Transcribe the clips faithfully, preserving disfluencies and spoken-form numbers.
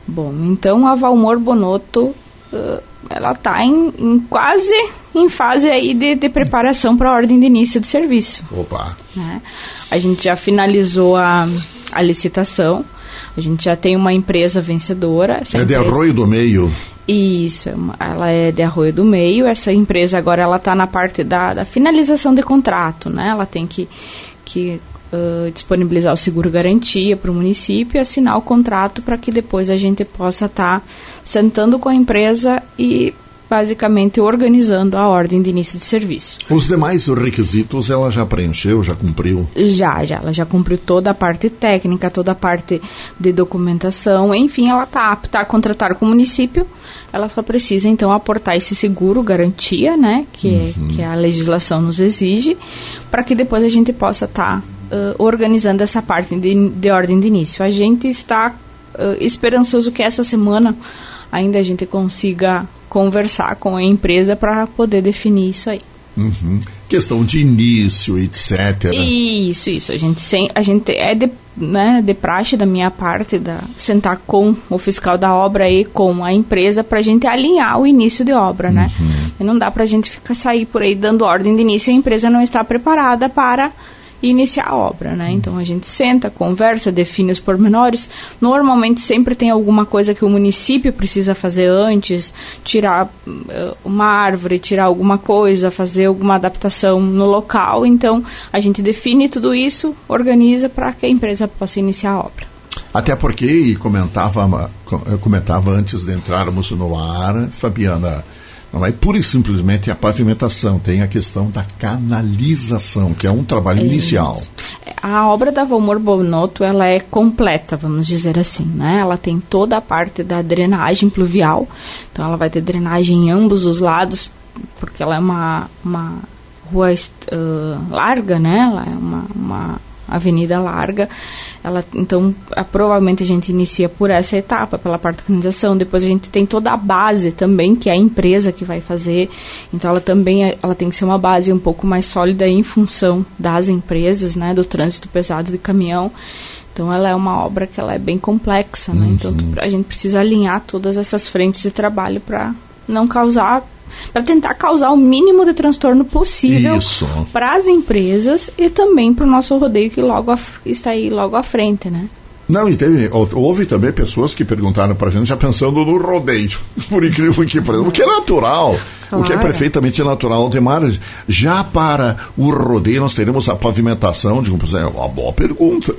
Bom, então a Valmor Bonotto, uh, ela está em, em quase em fase aí de, de preparação para a ordem de início de serviço. Opa! Né? A gente já finalizou a, a licitação, a gente já tem uma empresa vencedora. Essa é empresa, de Arroio do Meio. Isso, ela é de Arroio do Meio. Essa empresa agora ela está na parte da, da finalização de contrato, né? Ela tem que, que uh, disponibilizar o seguro-garantia para o município e assinar o contrato para que depois a gente possa estar tá sentando com a empresa e basicamente organizando a ordem de início de serviço. Os demais requisitos ela já preencheu, já cumpriu? Já, já. Ela já cumpriu toda a parte técnica, toda a parte de documentação. Enfim, ela está apta a contratar com o município. Ela só precisa, então, aportar esse seguro, garantia, né? Que, uhum. que a legislação nos exige, para que depois a gente possa estar tá, uh, organizando essa parte de, de ordem de início. A gente está uh, esperançoso que essa semana ainda a gente consiga conversar com a empresa para poder definir isso aí. Uhum. Questão de início, etcétera. Isso, isso. A gente, sem, a gente é de, né, de praxe da minha parte, da, sentar com o fiscal da obra e com a empresa para a gente alinhar o início de obra, né? Uhum. E não dá para a gente ficar sair por aí dando ordem de início e a empresa não está preparada para iniciar a obra, né? Então a gente senta, conversa, define os pormenores. Normalmente sempre tem alguma coisa que o município precisa fazer antes, tirar uh, uma árvore, tirar alguma coisa, fazer alguma adaptação no local. Então a gente define tudo isso, organiza para que a empresa possa iniciar a obra. Até porque, e comentava, eu comentava antes de entrarmos no ar, Fabiana, não é pura e simplesmente a pavimentação, tem a questão da canalização, que é um trabalho é inicial. Isso. A obra da Valmor Bonotto, ela é completa, vamos dizer assim, né? Ela tem toda a parte da drenagem pluvial, então ela vai ter drenagem em ambos os lados, porque ela é uma, uma rua uh, larga, né? Ela é uma, uma avenida larga. Ela, então, a, provavelmente a gente inicia por essa etapa, pela parte da canalização. Depois a gente tem toda a base também, que é a empresa que vai fazer. Então, ela também é, ela tem que ser uma base um pouco mais sólida em função das empresas, né, do trânsito pesado de caminhão. Então, ela é uma obra que ela é bem complexa, né? Uhum. Então, a gente precisa alinhar todas essas frentes de trabalho para não causar, para tentar causar o mínimo de transtorno possível para as empresas e também para o nosso rodeio que logo a, está aí logo à frente, né? Não, e teve, houve também pessoas que perguntaram para a gente já pensando no rodeio, por incrível que pareça, o que é natural, claro. O que é perfeitamente natural, Demar. Já para o rodeio nós teremos a pavimentação, digo, é uma boa pergunta.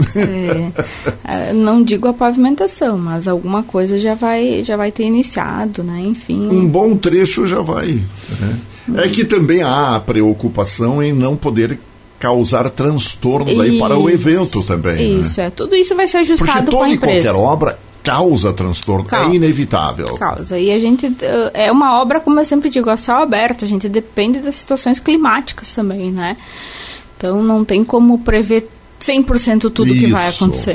É, não digo a pavimentação, mas alguma coisa já vai, já vai ter iniciado, né? Enfim. Um bom trecho já vai. Né? É que também há a preocupação em não poder causar transtorno daí para o evento também. Isso, né? é. Tudo isso vai ser ajustado com a empresa. Porque toda e qualquer obra causa transtorno, causa. É inevitável. Causa. E a gente, é uma obra, como eu sempre digo, a céu aberto, a gente depende das situações climáticas também, né? Então não tem como prever cem por cento tudo isso. Que vai acontecer.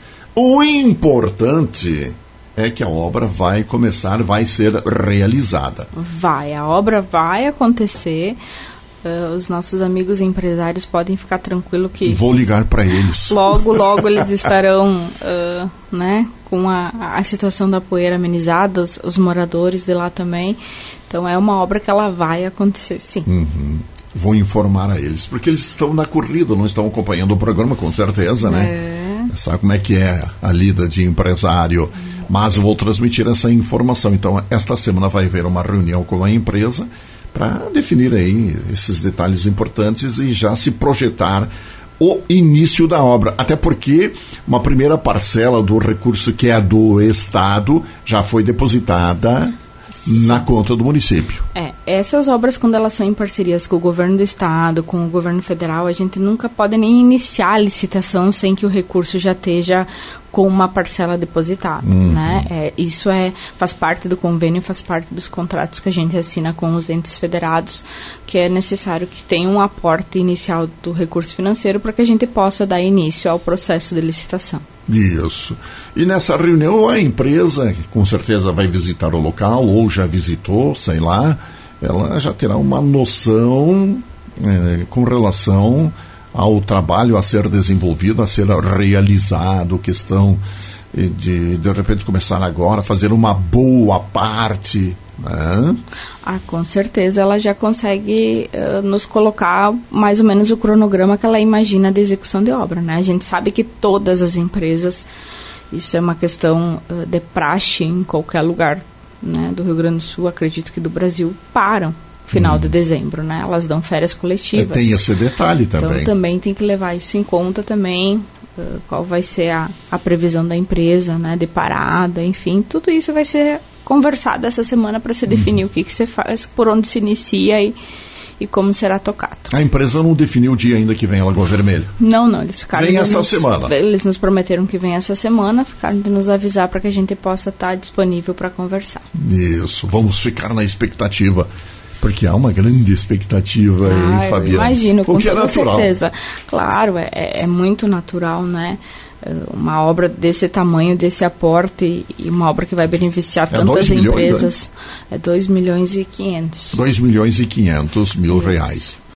O importante é que a obra vai começar, vai ser realizada. Vai, a obra vai acontecer. Uh, os nossos amigos empresários podem ficar tranquilos que... Vou ligar para eles. Logo, logo eles estarão, uh, né, com a, a situação da poeira amenizada, os, os moradores de lá também. Então é uma obra que ela vai acontecer, sim. Uhum. Vou informar a eles, porque eles estão na corrida, não estão acompanhando o programa, com certeza, né? É. Sabe como é que é a lida de empresário. Uhum. Mas vou transmitir essa informação. Então, esta semana vai haver uma reunião com a empresa para definir aí esses detalhes importantes e já se projetar o início da obra. Até porque uma primeira parcela do recurso, que é a do Estado, já foi depositada na conta do município. É, essas obras, quando elas são em parcerias com o governo do estado, com o governo federal, a gente nunca pode nem iniciar a licitação sem que o recurso já esteja com uma parcela depositada, uhum. né? É, isso é, faz parte do convênio, faz parte dos contratos que a gente assina com os entes federados, que é necessário que tenha um aporte inicial do recurso financeiro para que a gente possa dar início ao processo de licitação. Isso. E nessa reunião a empresa, com certeza vai visitar o local, ou já visitou, sei lá, ela já terá uma noção é, com relação ao trabalho a ser desenvolvido, a ser realizado, questão e de de repente começar agora a fazer uma boa parte, né? Ah, com certeza ela já consegue uh, nos colocar mais ou menos o cronograma que ela imagina de execução de obra, né? A gente sabe que todas as empresas, isso é uma questão uh, de praxe em qualquer lugar, né, do Rio Grande do Sul, acredito que do Brasil, param final hum. de dezembro, né? Elas dão férias coletivas. É, tem esse detalhe também. Então também tem que levar isso em conta também, uh, qual vai ser a, a previsão da empresa, né, de parada, enfim, tudo isso vai ser conversado essa semana para se definir hum. o que, que você faz, por onde se inicia e, e como será tocado. A empresa não definiu o dia ainda que vem a Lagoa Vermelha? Não, não, eles ficaram... Vem esta nos, semana. Eles nos prometeram que vem essa semana, ficaram de nos avisar para que a gente possa estar disponível para conversar. Isso, vamos ficar na expectativa, porque há uma grande expectativa ah, aí, Fabiana. Imagino, com o que toda é natural. certeza. Claro, é, é muito natural, né? Uma obra desse tamanho, desse aporte, e uma obra que vai beneficiar é tantas milhões, empresas. Né? É dois milhões e quinhentos. dois milhões e quinhentos mil Isso. reais.